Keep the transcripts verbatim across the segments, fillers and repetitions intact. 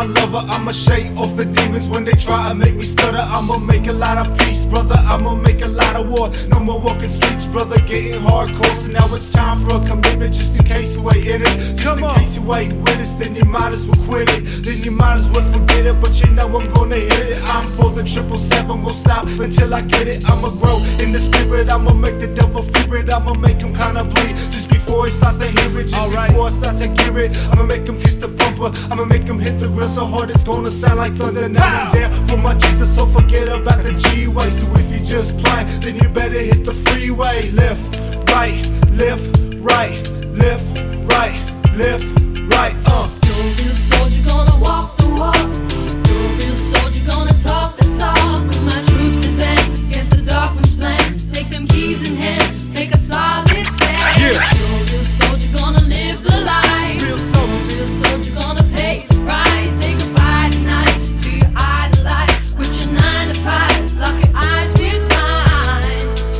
lover. I'ma shake off the demons when they try to make me stutter. I'ma make a lot of peace, brother. I'ma make a lot of war. No more walking streets, brother, getting hardcore. So now it's time for a commitment, just in case you ain't in it. Just in case you ain't with us, then you might as well quit it. Then you might as well forget it, but you know I'm gonna hit it. I'm for the triple seven, won't stop until I get it. I'ma grow in the spirit, I'ma make the devil fear it. I'ma make him kinda bleed just before he starts to hear it. Just right. Before I start to gear it, I'ma make him kiss the bumper. I'ma make him hit the grill so hard it's gonna sound like thunder. Now I'm there for my Jesus, so forget about the G-way. So if you just blind, then you better hit the freeway. Left, right, left, right, left, right, left, right, uh. You're a real soldier, gonna walk the walk. You're a real soldier, gonna talk the talk. With my troops advance against the dark wind's plans. Take them keys in hand, make a solid stand. Yeah. You're a real soldier, gonna live the life. Real soldier. Real soldier, gonna pay the price. Say goodbye tonight to your idle life. Quit your nine to five, lock your eyes with mine.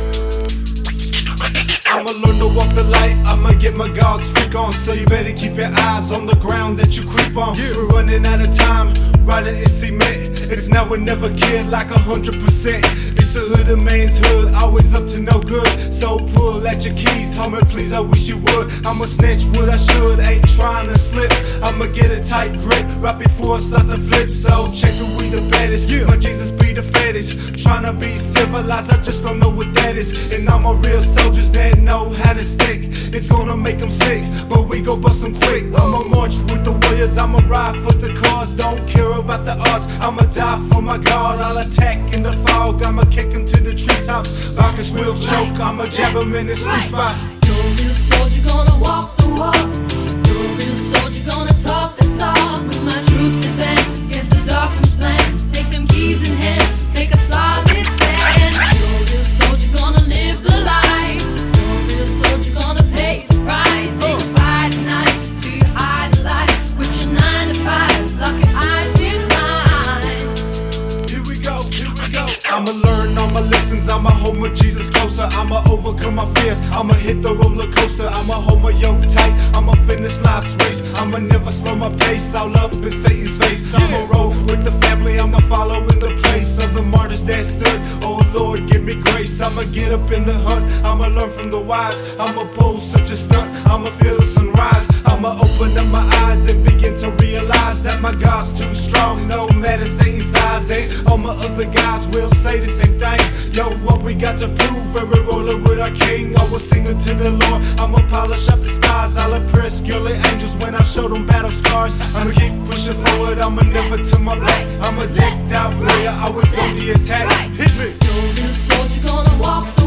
I'ma learn to walk the light, I'ma get my God's freak on. So you better keep your eyes on the ground that you creep on. Yeah. We're running out of time, riding in cement. It's now or never, kid, like a hundred percent. It's the hood of man's hood, always up to no good. So pull at your keys, homie, please, I wish you would. I'ma snatch what I should, ain't trying to slip. I'ma get a tight grip right before I start to flip. So check it, we the baddest, yeah. My Jesus be the fattest. Tryna be civilized, I just don't know what that is. And I'm a real soldiers that know how to stick. It's gonna make them sick, but we go bust them quick. I'ma march with the warriors, I'ma ride for the cause. Don't care about the odds, I'ma die for my God. I'll attack in the fog, I'ma kick him to the treetops. Marcus will choke, I'ma jab him in his free spot. You're a real soldier, gonna walk the walk. You're a real soldier, gonna talk the talk. With my troops advance against the dark wind's plans. Take them keys in hand, make a solid stand. You're a real soldier, gonna live the life. You're a real soldier, gonna pay the price. Say goodbye tonight to your idle life. Quit your nine to five, lock your eyes with mine. Here we go, here we go. I'ma learn all my lessons, I'ma hold my Jesus closer. I'ma overcome my fears, I'ma hit the roller coaster. I'ma hold my yoke tight, I'ma finish life's race. I'ma never slow my pace, all up in Satan's face. I'ma roll with the family, I'ma follow in the place of the martyrs that stood. Oh Lord, give me grace. I'ma get up in the hunt, I'ma learn from the wise. I'ma pull such a stunt, I'ma feel the sunrise. I'ma open up my eyes and begin to realize that my God's too strong, no matter Satan's size. And all my other guys will say the same thing. Yo, what we got to prove, and we're rolling with our king. I will sing it to the Lord, I'ma polish up the stars. I'll impress skilled angels when I show them battle scars. I'ma keep pushing forward, I'ma never to my back. I'm a decked out warrior, I was on the attack. Hit me. You're a real soldier, gonna walk the